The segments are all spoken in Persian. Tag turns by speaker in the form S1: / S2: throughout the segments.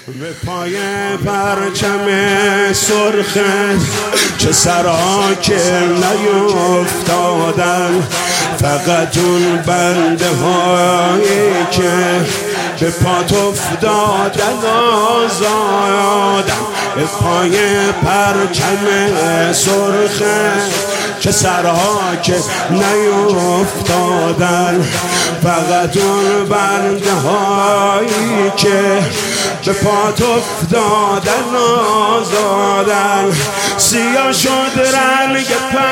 S1: به پای پرچم سرخت چه سرا که نیفتادن، فقط اون بنده هایی که به پات افتادن آزادن. به پای پرچم سرخت چه سرها که نیفتادن، فقط اون بنده هایی که به پات افتادن آزادن. سیاه شد رنگ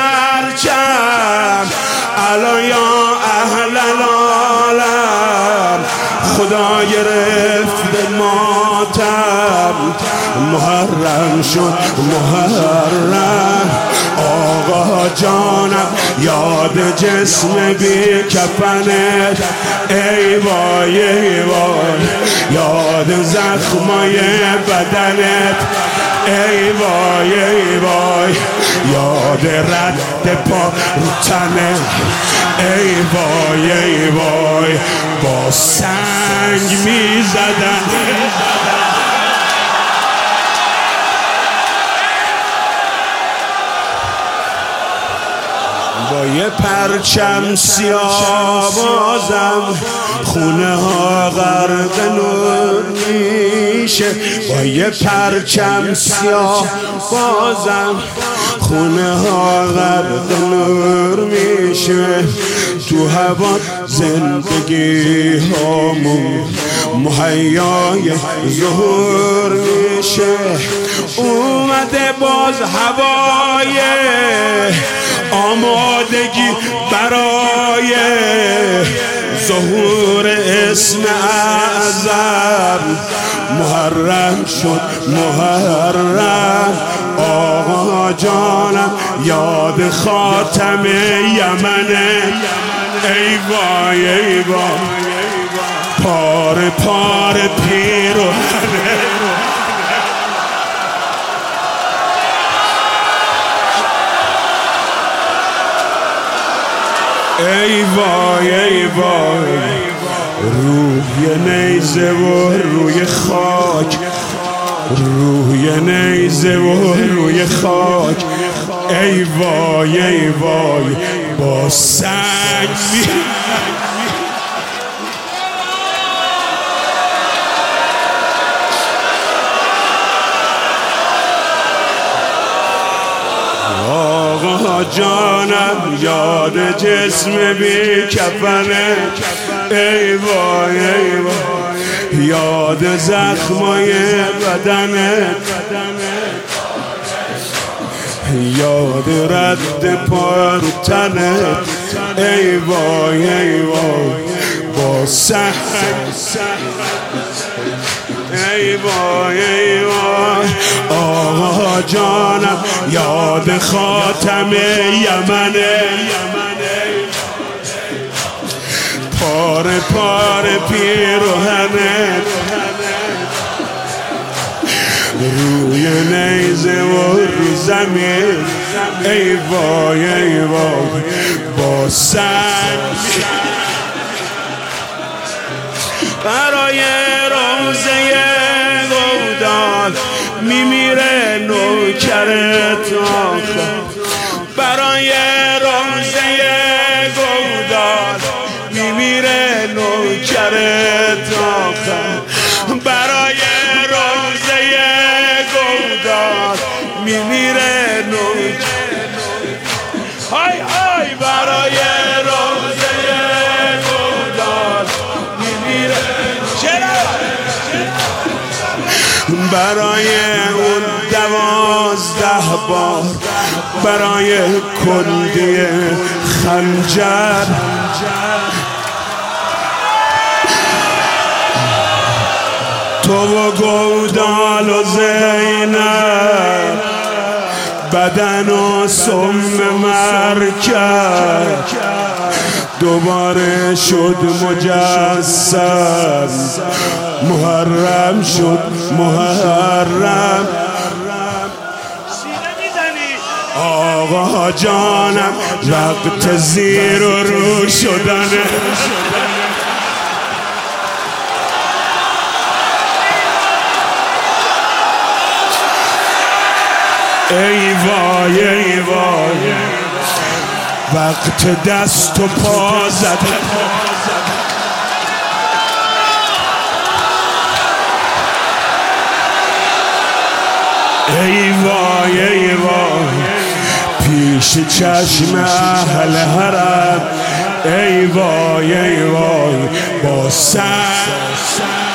S1: پرچم الان یا اهل العالم، خدا گرفت به ماتم، محرم شد محرم. آقا جانم یاد جسم بی کفنت، ای وای ای وای یاد زخمای بدنت، ای وای ای وای یاد رد پا رو تنت، ای وای ای وای با سنگ می زدن. با یه پرچم سیاه بازم خونه ها غرق نور میشه، با یه پرچم سیاه بازم خونه ها غرق نور میشه. تو هوا زندگی هامون مهیای ظهور میشه. اومده باز هوای آمادگی برای ظهور اسم اعظم، محرم شد محرم. آقا جانم یاد خاتم یمنه، ای وای ای وای پار پار پیرهنه. ای وای ای وای روی نیزه و روی خاک، روی نیزه و روی خاک، ای وای ای وای با سنگ آقا جانم یاد جسم بی کفنه، ای وای ای وای یاد زخمای بدنه، یاد رد پا رو تنه، ای وای ای وای با سنگ، ای وای ای وای آقا جانم یاد خاتم یمنه، پار پار پیرهنه، روی نیزه و رو زمین، ای وای ای وای با سنگ. برای روزه گودال میمیره نوکرت آخر، برای روزه گودال میمیره نوکرت آخر، برای روزه گودال میمیره نوکرت، های های برای روزه گودال میمیره، برای اون 12 بار، برای کندی خنجر، تو و گودال و زینب بدن و سم مرکب، دوباره شد مجسم، محرم شد محرم. آقا جانم وقت زیر و رو شدنه، ای وای ای وای وقت دست و پا زدن ای وای ای وای پیش چشم اهل حرم ای وای با سر